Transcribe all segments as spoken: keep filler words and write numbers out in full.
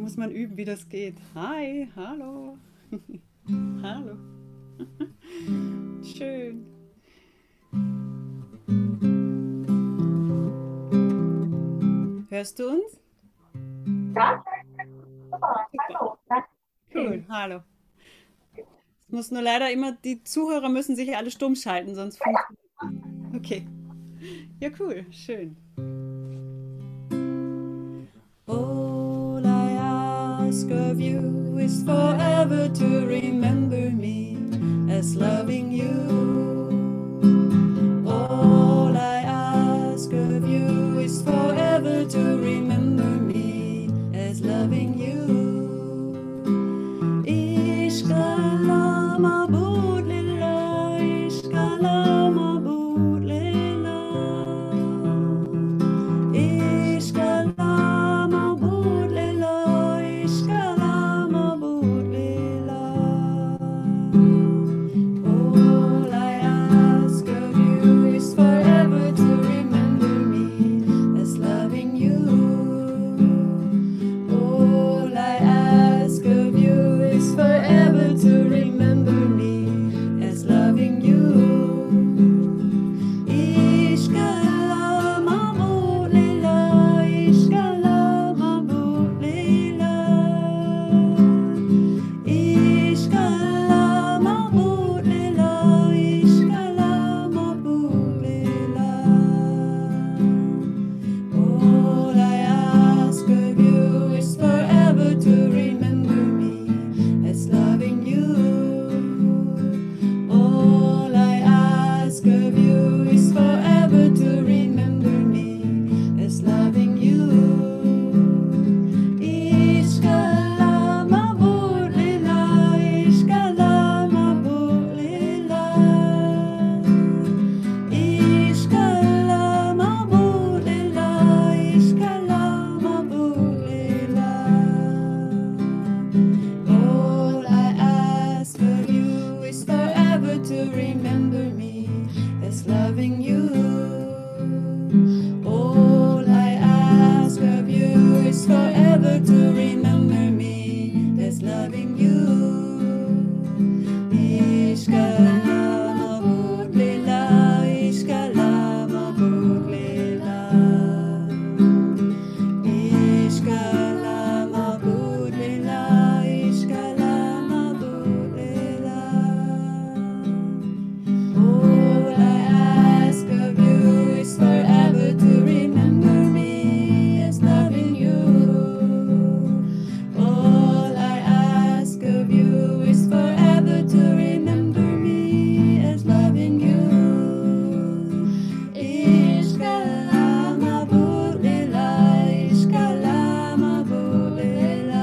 muss man üben, wie das geht. Hi, hallo. Hallo. Schön. Hörst du uns? Ja, super. Super. Hallo. Danke. Cool, hallo. Es muss nur leider immer, die Zuhörer müssen sich alle stumm schalten, sonst funktioniert es nicht. Okay. Ja, cool, schön. All I ask of you is forever to remember me as loving you. All I ask of you is forever to remember me as loving you. Ishkala mabud lila, ishkala mabud lila. Ishkala mabud lila, ishkala mabud lila. All I ask of you is forever to remember me as loving you. All I ask of you is forever to remember me as loving you. Ishkala mabud lila, ishkala mabud lila. Ishkala mabud lila, ishkala mabud lila. All I ask of you is forever to remember me as loving you. All I ask of you is forever to remember me as loving you. Ishkala mabud lila, ishkala mabud lila. Ishkala mabud lila, ishkala mabud lila. All I ask of you is forever to remember me as loving you. All I ask of you is forever to remember me as loving you. Ishkala mabud lila, ishkala mabud lila. Ishkala mabud lila, ishkala mabud lila. All I ask of you is forever to remember me as loving you. All I ask of you is forever to remember me as loving you. Ishkala mabud lila, ishkala mabud lila.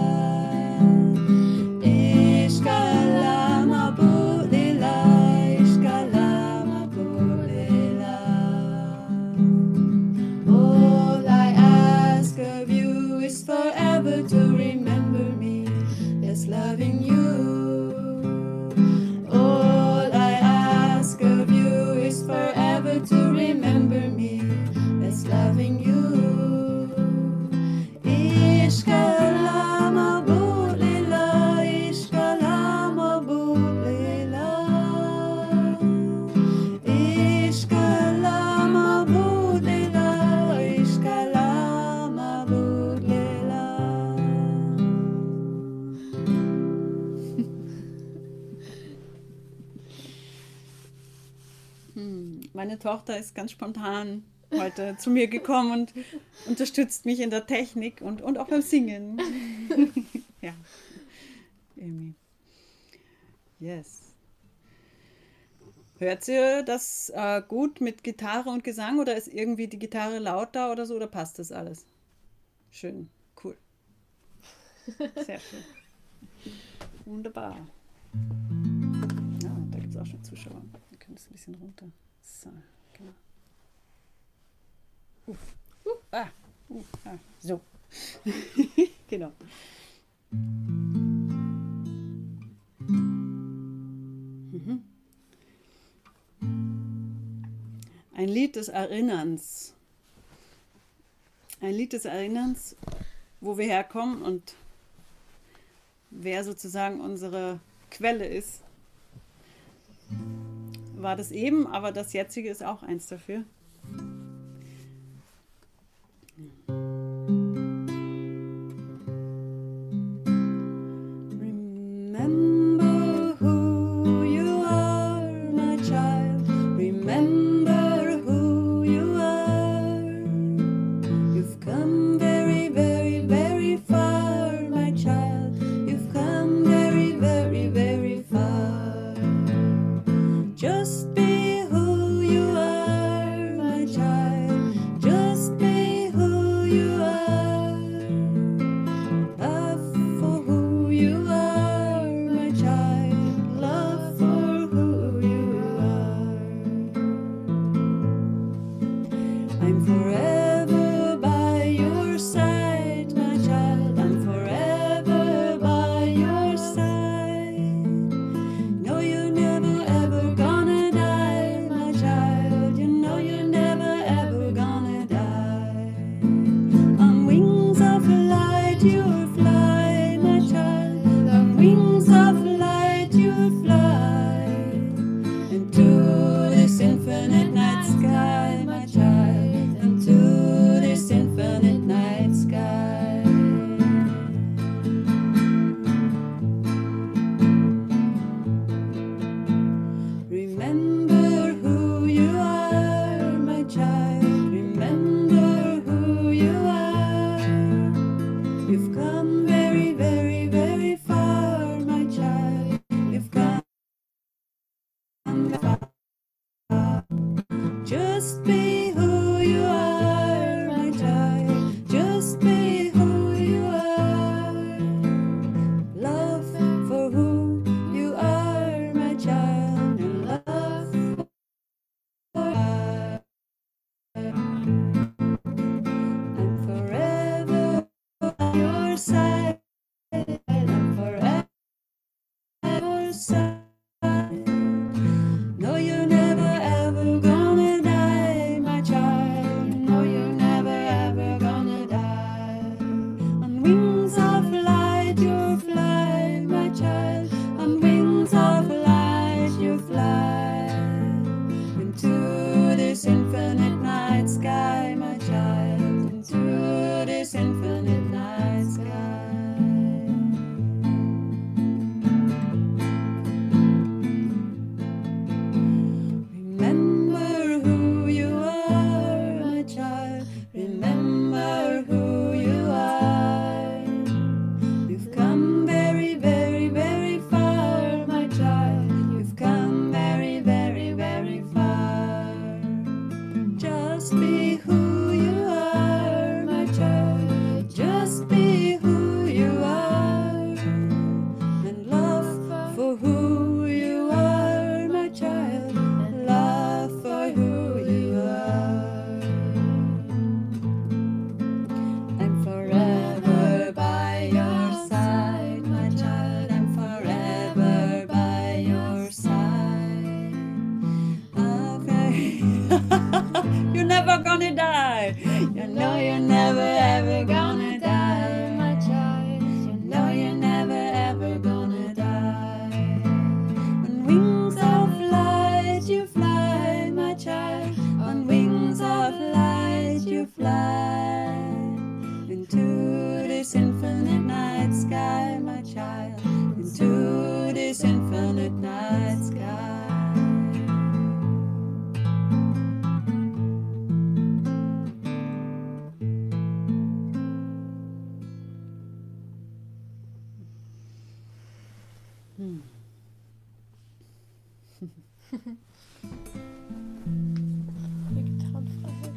Ishkala mabud lila, ishkala mabud lila. All I ask of you is forever to remember me as loving you. All I ask of you is forever to remember me as loving you. Ishkala mabud lila, ishkala mabud lila. Ishkala mabud lila, ishkala mabud lila. Hm, Meine Tochter ist ganz spontan heute zu mir gekommen und unterstützt mich in der Technik und, und auch beim Singen. Ja, irgendwie. Yes. Hört ihr das äh, gut mit Gitarre und Gesang oder ist irgendwie die Gitarre lauter oder so oder passt das alles? Schön, cool, sehr schön. Wunderbar. Ja, da gibt es auch schon Zuschauer. Wir können das ein bisschen runter. So, genau. Uh, uh, ah, uh, ah, so. Genau. Mhm. Ein Lied des Erinnerns. Ein Lied des Erinnerns wo wir herkommen und wer sozusagen unsere Quelle ist, war das eben, aber das jetzige ist auch eins dafür. Remember who you are, my child. Remember who you are. You've come very, very, very far, my child. You've come very, very, very far. Just be who you are, my child. Just be who you are. Love for who you are, my child. Love for who you are. I'm forever by your side, my child. I'm forever by your side. No, you're never ever gonna die, my child. You know you're never ever gonna die. On wings of light you'll fly, my child. On wings of light you'll fly into this infinite night sky, my child. Into this infinite night sky. Remember who you are, my child. Remember who you are. You've come very, very, very far, my child. You've come far. Just be who you are, my child. Just be who you are. Love for who you are, my child. And love for I'm forever by your side. I'm forever by your side. No, you're never ever gonna die, my child. No, you're never ever gonna die. On wings of light you fly, my child. On wings of light you fly into this infinite night sky, my child. Into this infinite night sky. Remember who you are, my child. Remember who you are. You've come very, very, very far, my child. You've come very, very, very far. Just be who you are, my child. Just be who you are. And love for who you are, my child. Love for who you are. I'm forever by your side, my child. I'm forever by your side. Okay. You're never gonna die. You know you're never ever gonna die, my child. You know you're never ever gonna die. On wings of light you fly, my child. On wings of light you fly into this infinite night sky, my child. Into this infinite night sky. Hmm. Gitarrenfreiheit.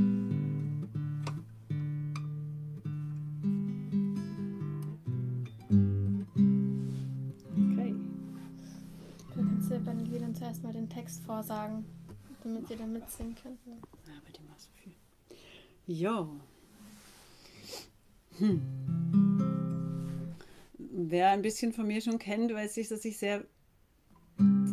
Okay. Du kannst ja bei den Liedern zuerst mal den Text vorsagen, damit sie dann mitsingen können. Ja, bei dem war so viel. Jo. Hm. Wer ein bisschen von mir schon kennt, weiß ich, dass ich sehr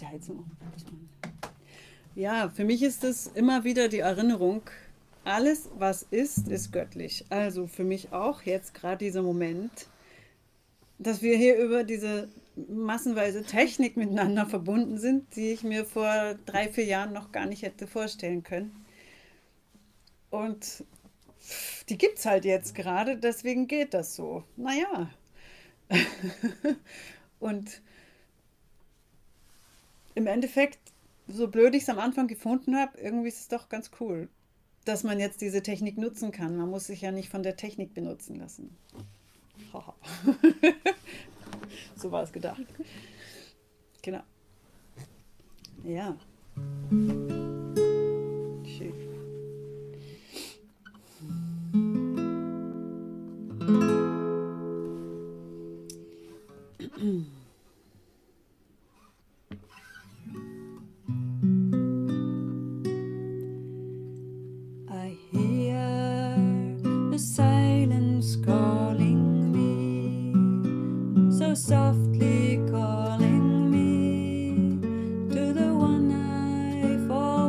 die Heizung um. Ja, für mich ist es immer wieder die Erinnerung, alles, was ist, ist göttlich. Also für mich auch jetzt gerade dieser Moment, dass wir hier über diese massenweise Technik miteinander verbunden sind, die ich mir vor drei, vier Jahren noch gar nicht hätte vorstellen können. Und die gibt es halt jetzt gerade, deswegen geht das so. Naja. Und im Endeffekt, so blöd ich es am Anfang gefunden habe, irgendwie ist es doch ganz cool, dass man jetzt diese Technik nutzen kann. Man muss sich ja nicht von der Technik benutzen lassen. Haha. So war es gedacht. Genau. Ja. Schön. I hear the silence calling me, so softly calling me to the one I fall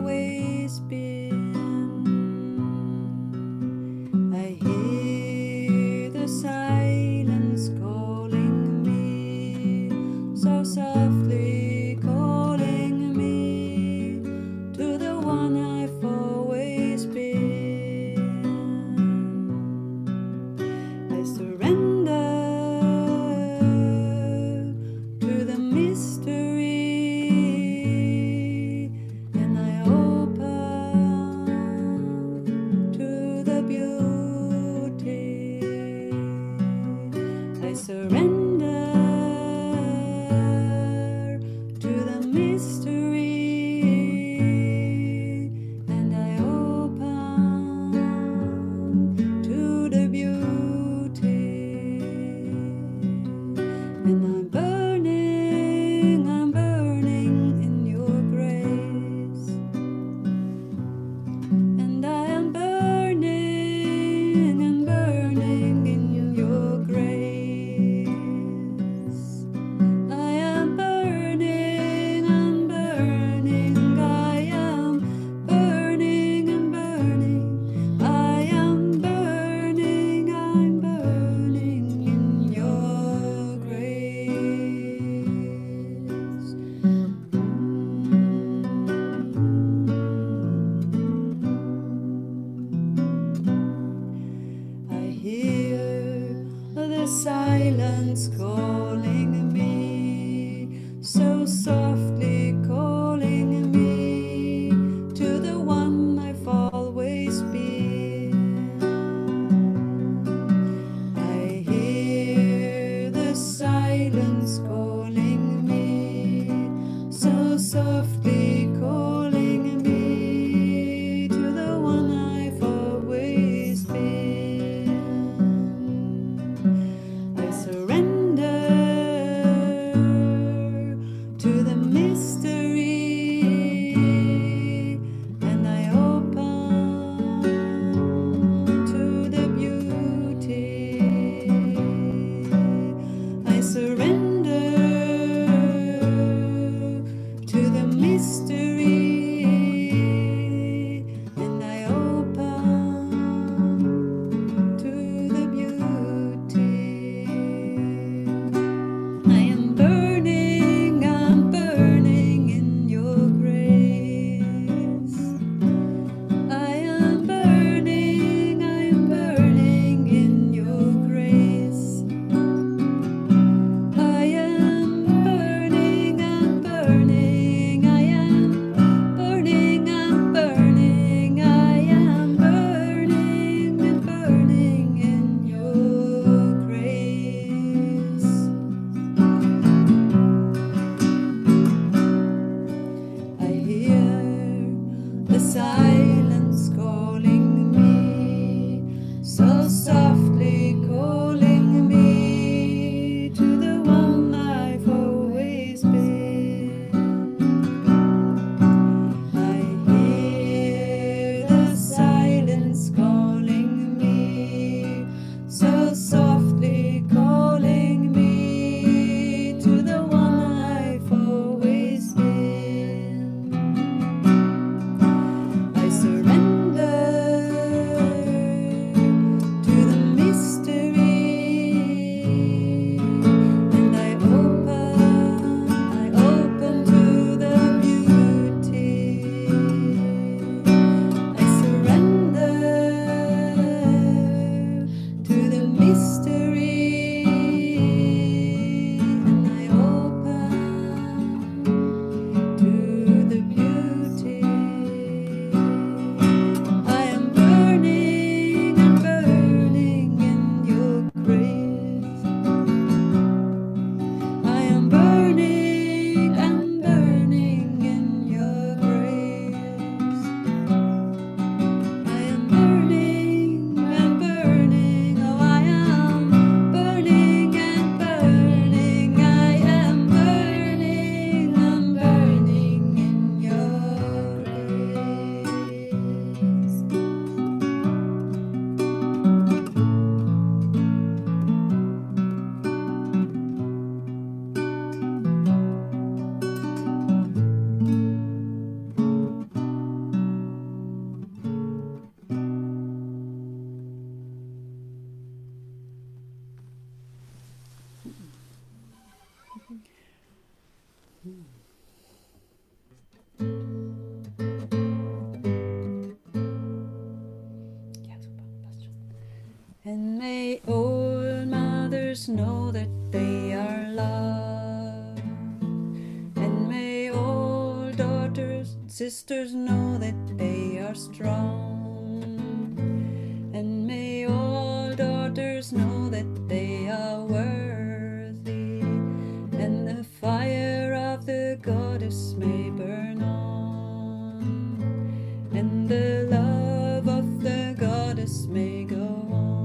mothers know that they are loved, and may all daughters and sisters know that they are strong, and may all daughters know that they are worthy, and the fire of the goddess may burn on, and the love of the goddess may go on.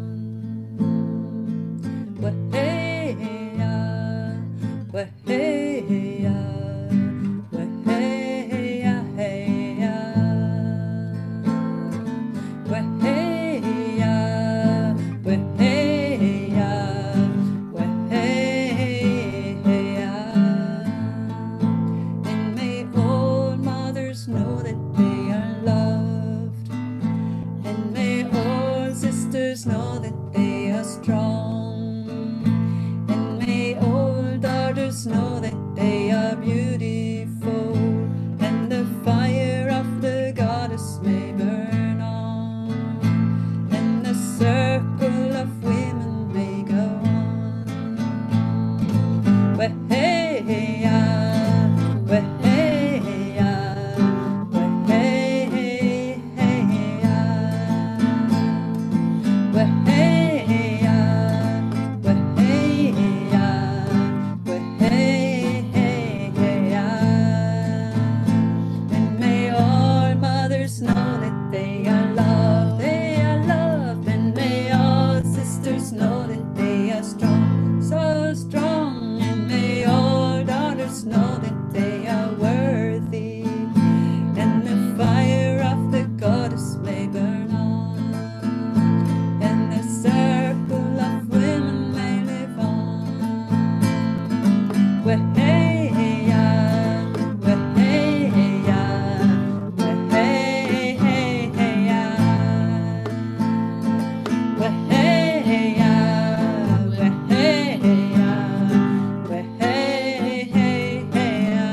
Waheya, waheya, waheya, heya. Waheya, waheya, waheya. And may all mothers know that they are loved, and may all sisters know that they are strong, and may all daughters know that they are beautiful, and the fire of the goddess may burn on, and the circle of women may go on. Waheya, waheya, waheya. Waheya, waheya, waheya. And may all mothers know that they are loved, they are loved, and may all sisters know that they are strong, so strong, and may all daughters know that they are worthy, and the fire of the goddess may burn on, and the circle of women may live on. Waheya, waheya, waheya. Waheya, waheya, waheya.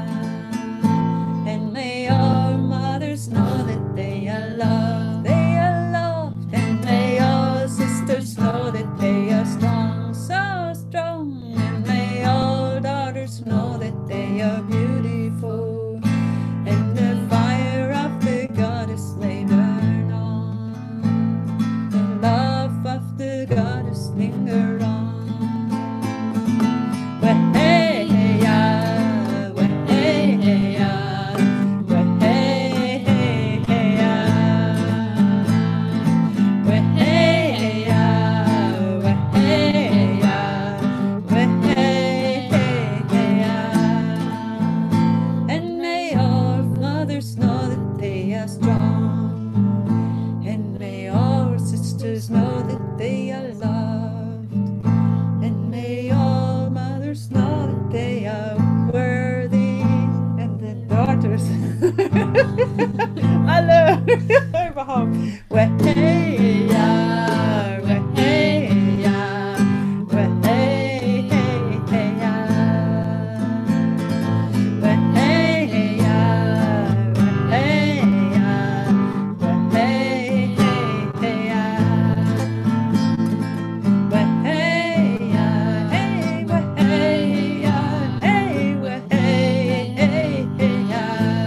And may all mothers know that they are loved, they are loved, and may all sisters know that they are strong, so strong, and may all daughters know that they are beautiful, and the fire of the goddess may burn on, the love of the goddess linger on. Waheya, waheya, waheya. Waheya, waheya, waheya. And may all mothers know that they are strong, and may all sisters know that they are loved, and may all mothers know that they are worthy, and the daughters. Hallo, überhaupt. Waheya, waheya, waheya. Waheya, waheya, waheya. Waheya, hey, waheya, hey, waheya.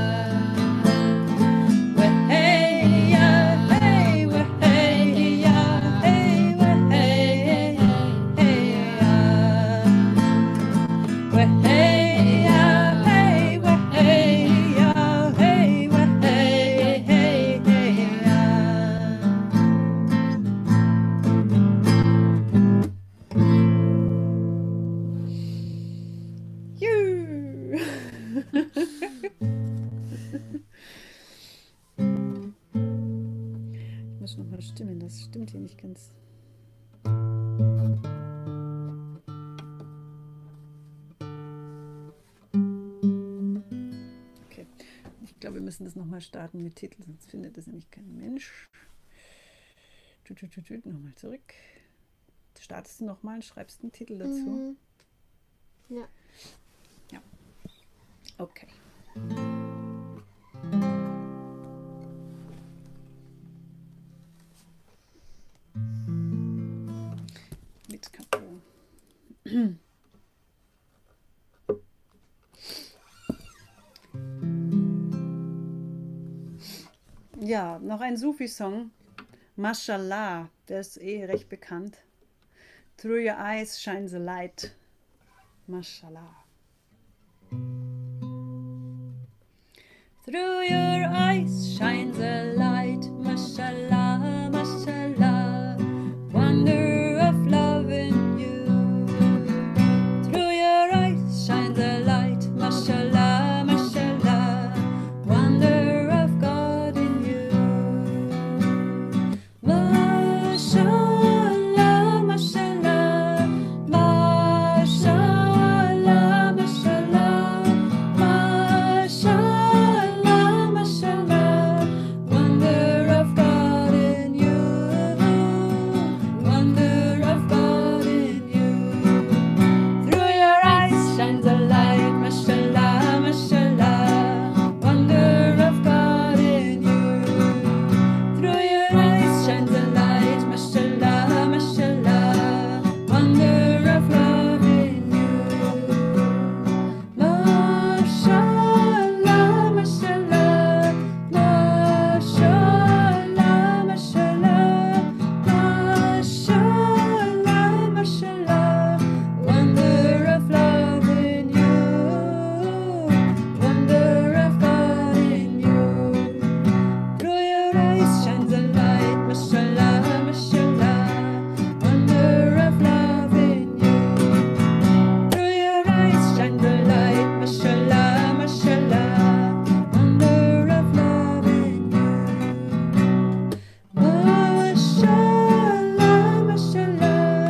Waheya, hey, waheya, hey, waheya. Waheya, hey, waheya, hey, waheya. Juhu. Ich muss noch mal stimmen, das stimmt hier nicht ganz. Okay, ich glaube, wir müssen das nochmal starten mit Titel, sonst findet das nämlich kein Mensch. Nochmal zurück. Startest du nochmal und schreibst einen Titel dazu? Mhm. Ja. Ja. Okay. Mit Kapo. Ja, noch ein Sufi-Song. Mashallah, der ist eh recht bekannt. Through your eyes shines a light. Mashallah. Through your eyes shines a light. Mashallah, mashallah. Wonder of love in you. Through your eyes shines a light. Mashallah, mashallah. Wonder of God in you. Mashallah, mashallah. Mashallah, mashallah. Mashallah, mashallah. Wonder of God in you. Wonder of God in you. Through your eyes shines a light. Mashallah, mashallah. Wonder of God in you. Through your eyes shines a light. Mashallah, mashallah. Wonder of love in you. Mashallah, mashallah. Mashallah, mashallah. Mashallah, mashallah. Wonder of love in you. Wonder of God in you. Through your eyes shines a light. Mashallah, mashallah. Wonder of love in you. Through your eyes shines a light. Mashallah, mashallah. Wonder of love in you. Mashallah, mashallah.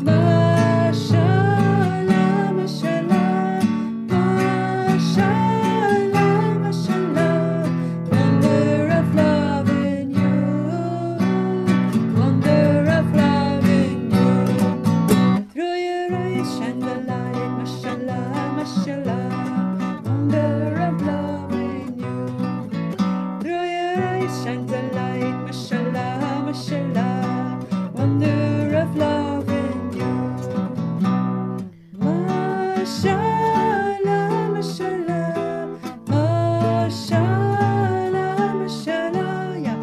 Mashallah, mashallah. Mashallah, mashallah. Wonder of love in you. Wonder of love in you. Through your eyes shine the light. Mashallah, mashallah. Wonder of love in you. Through your eyes shine the light. Mashallah, mashallah. Wonder of love in you. Mashallah, mashallah. Mashallah, mashallah. Yeah.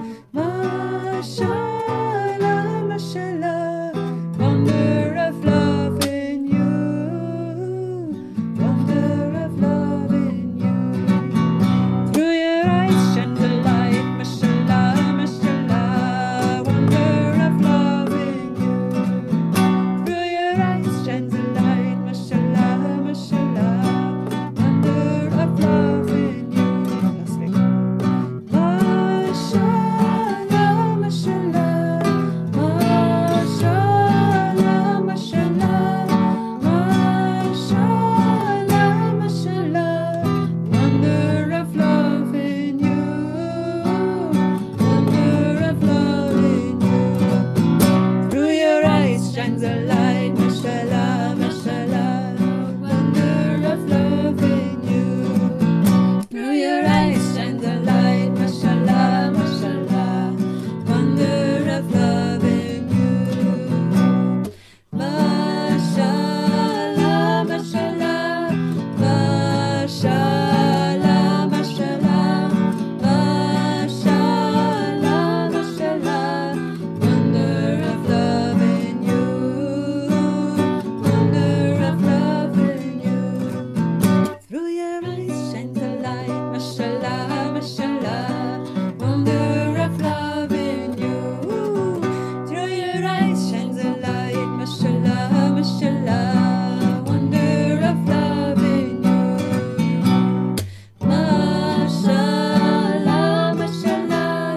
Mashallah, mashallah. Wonder of love in you. Wonder of love in you. Through your eyes shine the light. Mashallah, mashallah. Wonder of love in you. Through your eyes shines the light. Mashallah, mashallah. Wonder of love in you. Last week. Mashallah, mashallah. Mashallah, mashallah. Mashallah, mashallah. Wonder of love in you. Wonder of love in you. Through your eyes shines a light. Mashallah, mashallah. Wonder of love in you. Through your eyes shines a light. Mashallah, mashallah. Wonder of love in you. Mashallah, mashallah. Mashallah, mashallah. Mashallah, mashallah. Wonder of love in you. Wonder of love in you. Through your eyes shines the light. Mashallah, mashallah. Wonder of love in you. Through your eyes shines the light. Mashallah, mashallah. Wonder of love in you. Mashallah, mashallah.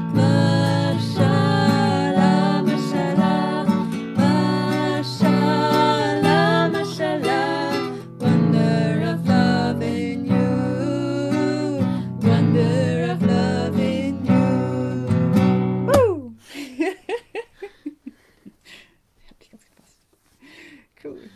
Mashallah, mashallah. Mashallah, mashallah. Wonder of love in you. Wonder of love in you. Woo! Hat nicht ganz gepasst. Cool.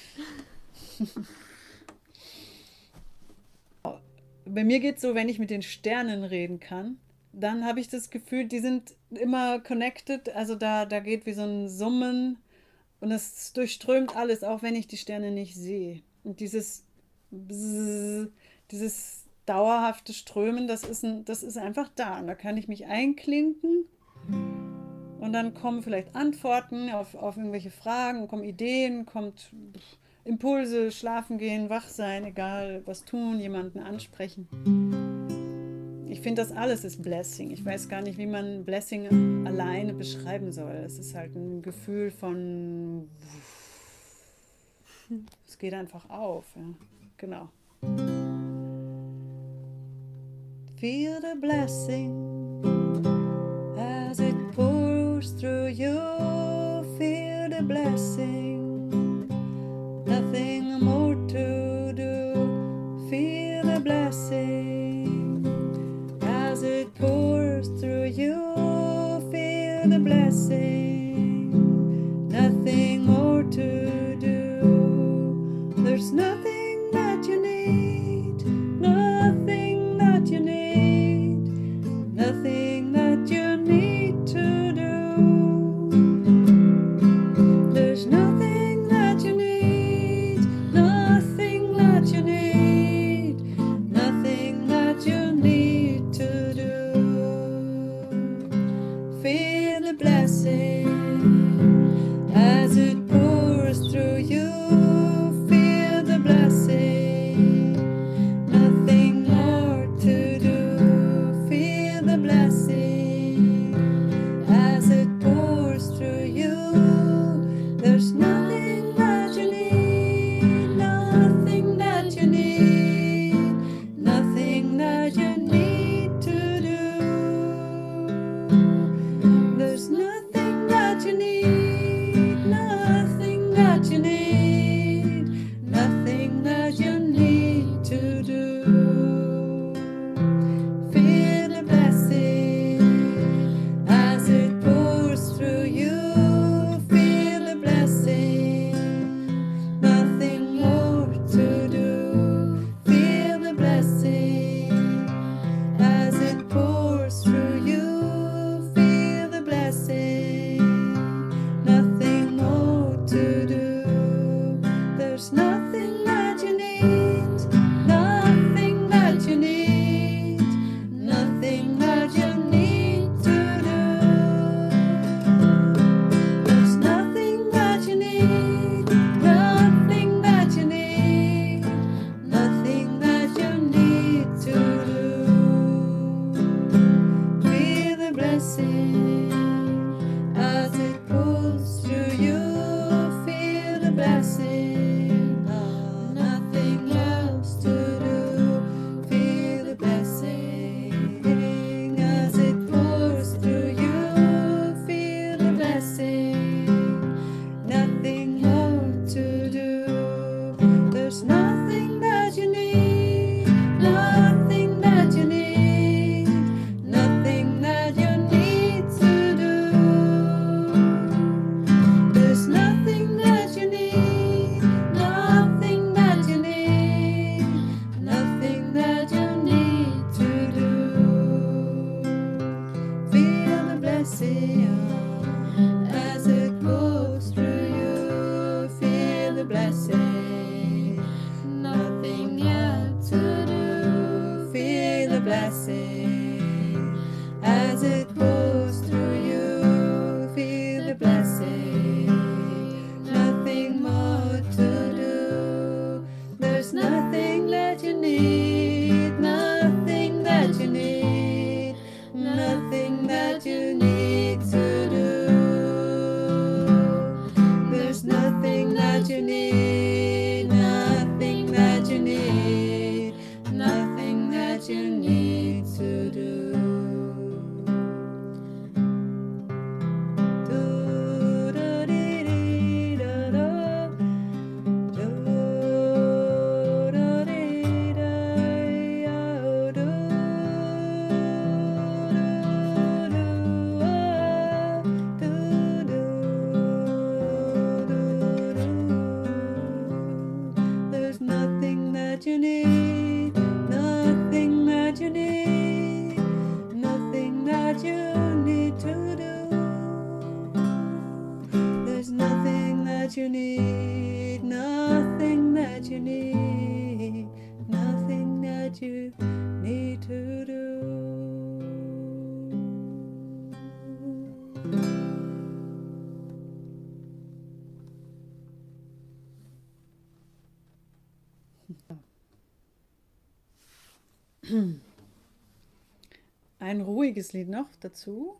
Bei mir geht es so, wenn ich mit den Sternen reden kann, dann habe ich das Gefühl, die sind immer connected. Also da, da geht wie so ein Summen und es durchströmt alles, auch wenn ich die Sterne nicht sehe. Und dieses Bzzz, dieses dauerhafte Strömen, das ist, ein, das ist einfach da. Und da kann ich mich einklinken und dann kommen vielleicht Antworten auf, auf irgendwelche Fragen, kommen Ideen, kommt Impulse, schlafen gehen, wach sein, egal was tun, jemanden ansprechen. Ich finde, das alles ist Blessing. Ich weiß gar nicht, wie man Blessing alleine beschreiben soll. Es ist halt ein Gefühl von, es geht einfach auf. Ja. Genau. Feel the blessing as it pours through you. Feel the blessing, nothing more to do. Feel the blessing as it pours through you. Feel the blessing, nothing more to do. There's nothing that you need, nothing that you need, nothing that you need to do. There's nothing that you need, nothing that you need, nothing that you need to do. Feel the blessing as it pours through you. Feel the blessing, nothing more to do. Feel the blessing as it pours through you. There's nothing that you need, nothing that you need, nothing that you need to do. There's nothing that you need, nothing that you need, nothing that you need to do. Feel the blessing as it pours through you. Feel the blessing, nothing more to do. Feel the blessing as it pours through you. Feel the blessing, nothing more to do. There's nothing that you need, nothing that you need, nothing that you need to do. There's nothing that you need, nothing that you need, nothing that you need to do. Feel the blessing as it pours through you. Feel the blessing, nothing else to do. Feel the blessing as it pours through you. Feel the blessing, nothing more to do. There's nothing that you need, nothing that you need, nothing that you need to do. There's nothing that you need, nothing that you need, nothing that you need to do. Feel the blessing as it pours through you. Feel the blessing, nothing else to do. Feel the blessing as it pours through you. Feel the blessing, nothing more to do. There's nothing that you need, nothing that you need, nothing that you need to do. There's nothing that you need, nothing that you need, nothing that you need to do. There's nothing that you need, nothing that you need, Ein ruhiges Lied noch dazu.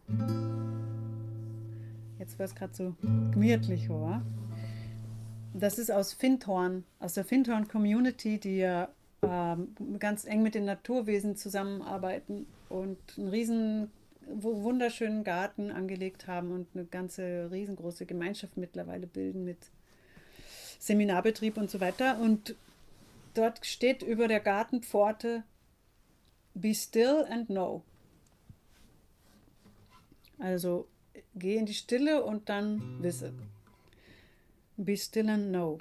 Jetzt, weil es gerade so gemütlich war. Das ist aus Findhorn, aus der Findhorn-Community, die ja ähm, ganz eng mit den Naturwesen zusammenarbeiten und einen riesen, wunderschönen Garten angelegt haben und eine ganze riesengroße Gemeinschaft mittlerweile bilden mit Seminarbetrieb und so weiter. Und dort steht über der Gartenpforte Be still and know. Also geh in die Stille und dann wisse. Be still and know.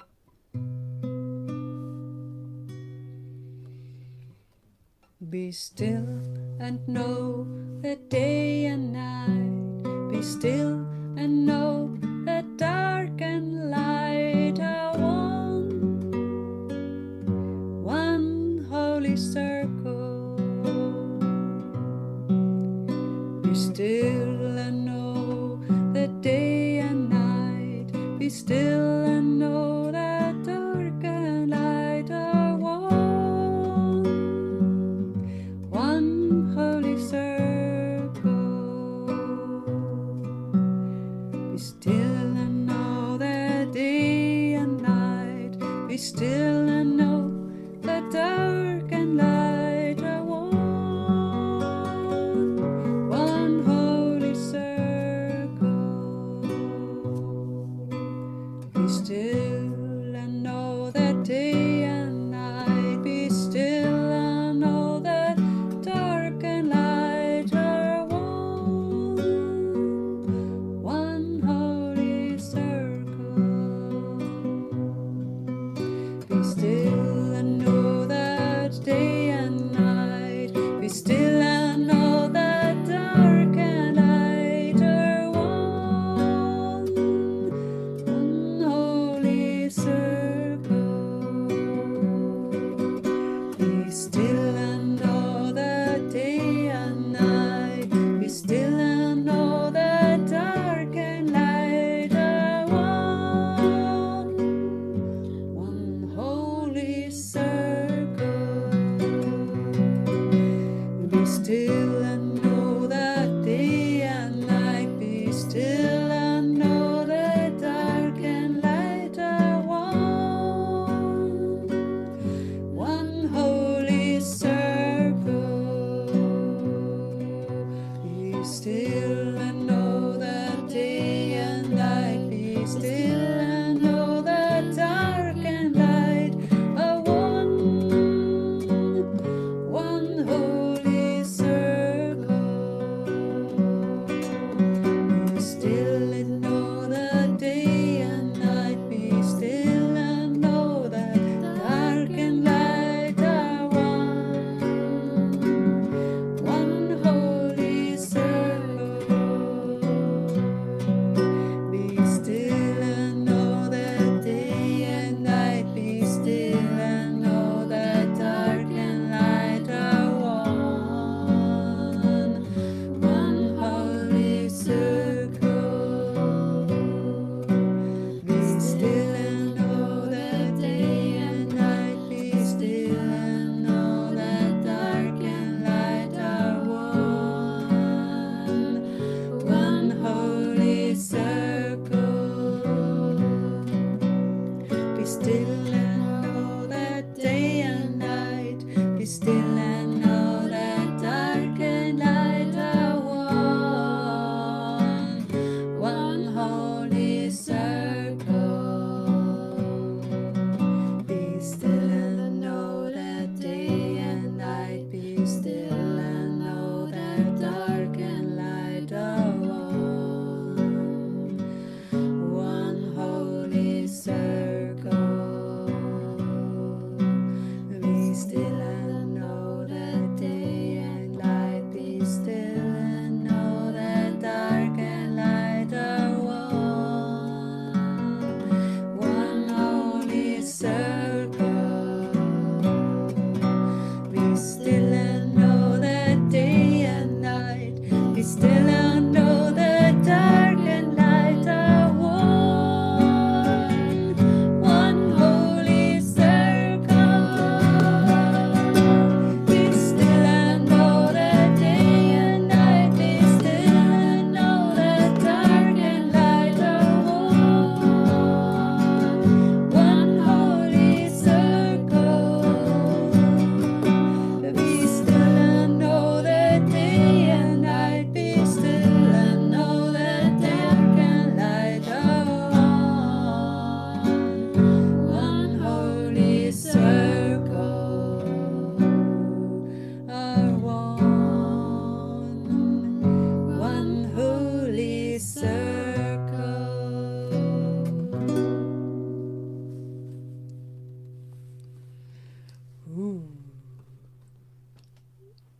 Be still and know that day and night. Be still and know that dark and light are one. One holy circle. Be still and know that day and night. Be still and know that dark and light are one. One holy circle. Be still.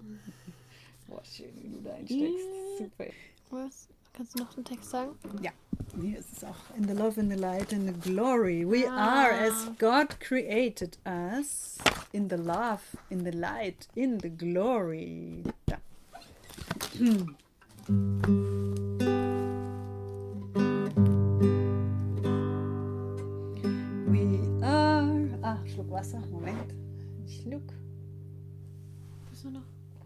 Boah, schön, wie du da einsteckst. Super. Was? Kannst du noch den Text sagen? Ja, hier ist es auch. In the love, in the light, in the glory. We Ah. are as God created us. In the love, in the light, in the glory. Da. We are... Ah, Schluck Wasser. Moment. Schluck. Bist du noch?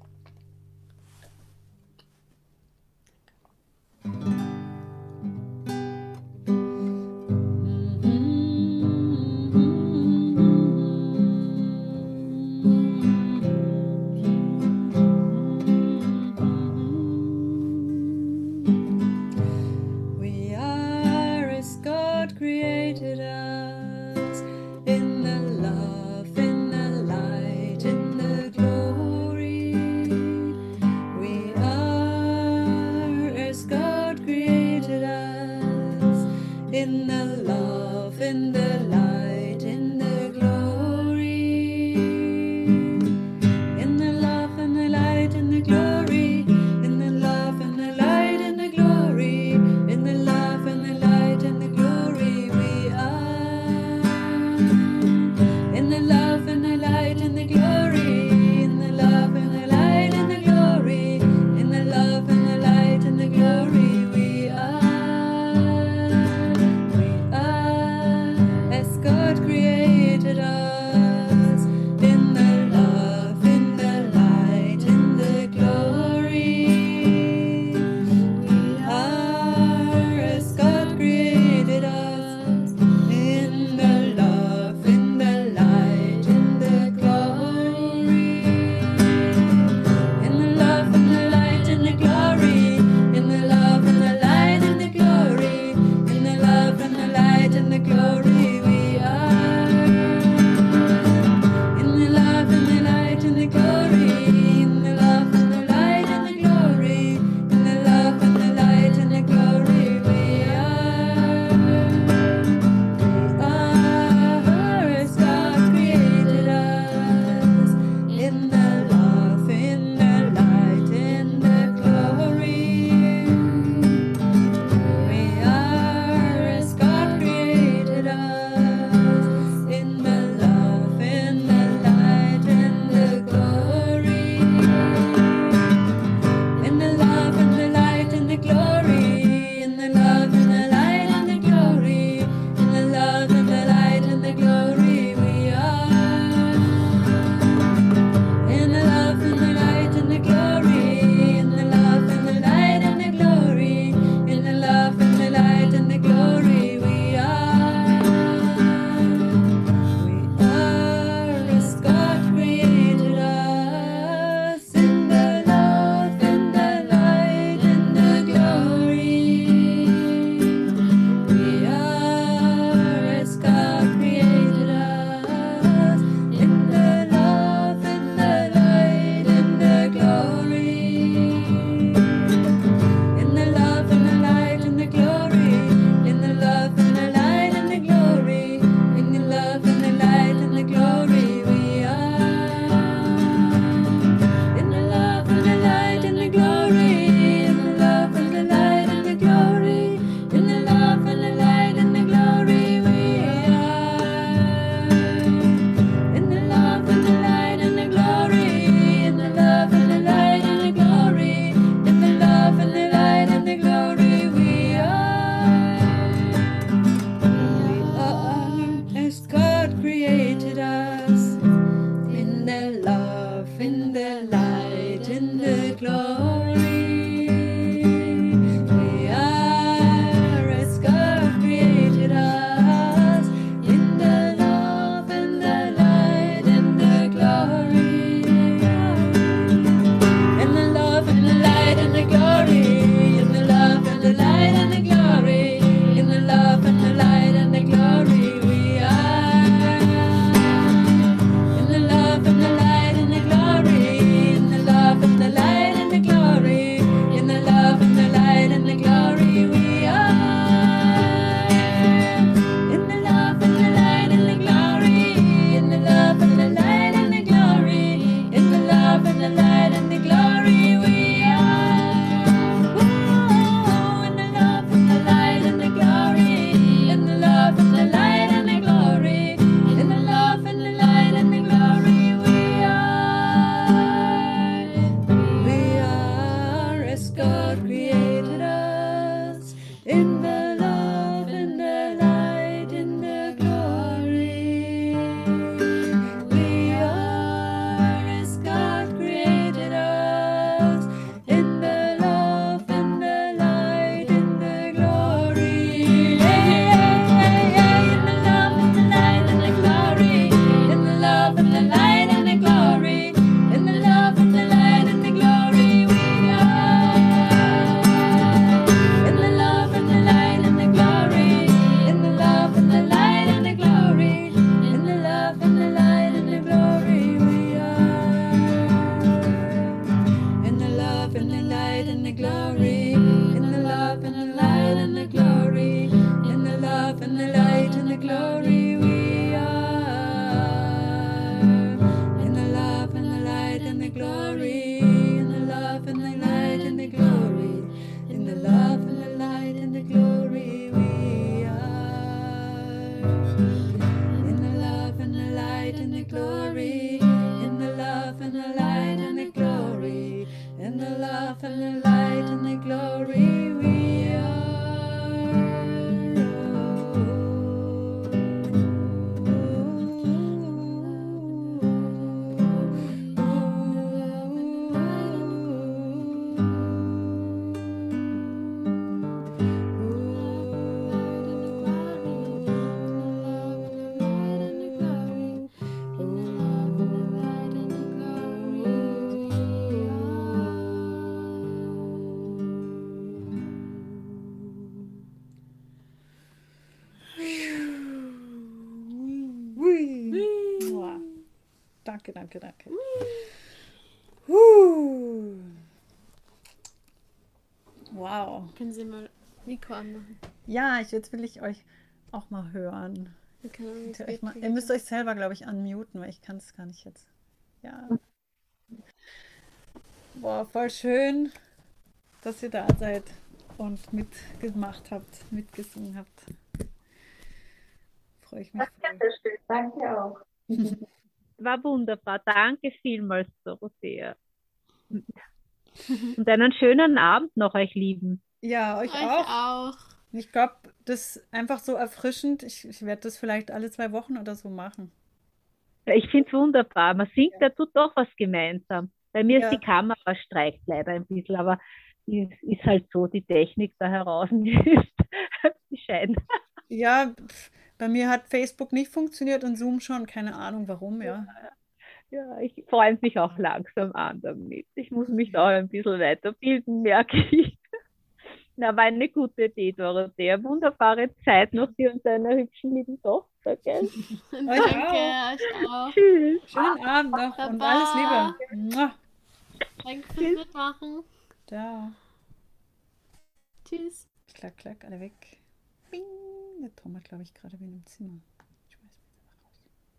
We are as God created us in the love, in the light, in the glory. We are as God created us in the love, in the light, in the glory. In the love and the light and the glory. In the love and the light and the glory. In the love and the light and the glory we are. In the love and the light and the glory. In the love and the light and the glory. In the love and the light and the glory we are. We are as God created us in the love, in the light, in the glory. We are as God created us in the love, in the light, in the glory. In the love and the light and the glory. In the love and the light and the glory. In the love and the light and the glory we are. In the love and the light and the glory. In the love and the light and the glory. In the love and the light and the glory we are. We are as God created us in the love, in the light, in the glory. We are as God created us in the love, in the light, in the glory. In the love and the light and the glory. In the love and the light and the glory. In the love and the light and the glory we are. In the love and the light and the glory. In the love and the light and the glory. In the love and the light and the glory we are. We are as God created us in the love, in the light, in the glory. We are as God created us in the love, in the light, in the glory. In the love and the light and the glory. In the love and the light and the glory. In the love and the light and the glory we are. In the love and the light and the glory. In the love and the light and the glory. In the love and the light and the glory we are. In the love and the light and the glory. In the love and the light and the glory. In the love and the light and the glory we are. We are as God created us in the love, in the light, in the glory. We are as God created us in the love, in the light, in the glory. In the love and the light and the glory. In the love and the light and the glory. In the love and the light and the glory we are. In the love and the light and the glory. In the love and the light and the glory. love and the light and the glory, in the love and the light and the glory we are. In the love and the light and the glory, in the love and the light and the glory, in the love and the light and the glory we Mua. Danke, danke, danke. Huh. Wow. Können Sie mal Mikro anmachen? Ja, ich, jetzt will ich euch auch mal hören. Wir können uns Ihr, euch mal, Bild ihr müsst euch selber, glaube ich, unmuten, weil ich kann es gar nicht jetzt. Ja. Boah, voll schön, dass ihr da seid und mitgemacht habt, mitgesungen habt. Freue ich mich voll. Danke, schön. Danke auch. War wunderbar. Danke vielmals, Dorothea. Und einen schönen Abend noch, euch Lieben. Ja, euch Euch auch. auch. Ich glaube, das ist einfach so erfrischend. Ich, ich werde das vielleicht alle zwei Wochen oder so machen. Ja, ich finde es wunderbar. Man singt, da tut doch was gemeinsam. Bei mir Ja. ist die Kamera streikt leider ein bisschen, aber es ist halt so, die Technik da heraus ist bescheiden. Ja, pf, bei mir hat Facebook nicht funktioniert und Zoom schon. Keine Ahnung warum, ja. Ja, ich freue mich auch langsam an damit. Ich muss mich da ein bisschen weiterbilden, merke ich. Na, war eine gute Idee, Dorothea. Wunderbare Zeit noch dir und deiner hübschen lieben Tochter, gell? Danke, auch. euch auch. Tschüss. Schönen Abend noch und Baba. alles Liebe. Mua. Danke fürs Mitmachen. Ciao. Tschüss. Klack, klack, alle weg. Bing. Der Tom hat, glaube ich, gerade wen im Zimmer.